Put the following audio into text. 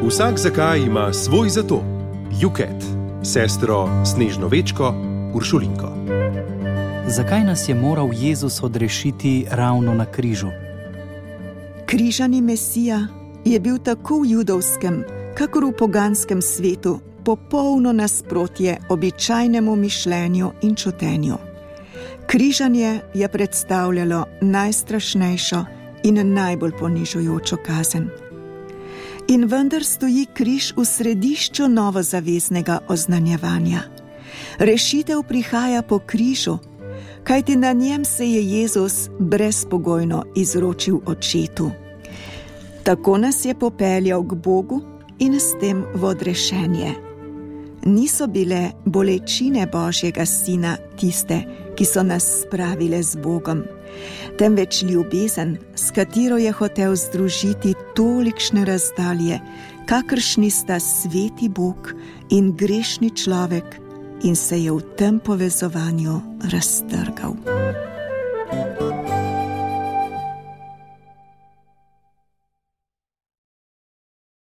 Vsak zakaj ima svoj zato. Juket, sestro Snežno-Večko, Uršulinko. Zakaj nas je moral Jezus odrešiti ravno na križu? Križani Mesija je bil tako v judovskem, kakor v poganskem svetu popolno nasprotje običajnemu mišljenju in čutenju. Križanje je predstavljalo najstrašnejšo in najbolj ponižujočo kazen. In vendar stoji križ v središču novozaveznega oznanjevanja. Rešitev prihaja po križu, kajti na njem se je Jezus brezpogojno izročil Očetu. Tako nas je popeljal k Bogu in s tem v odrešenje. Niso bile bolečine Božjega Sina tiste, ki so nas spravile z Bogom, temveč ljubezen, s katero je hotel združiti tolikšne razdalje, kakršni sta sveti Bog in grešni človek, in se je v tem povezovanju raztrgal.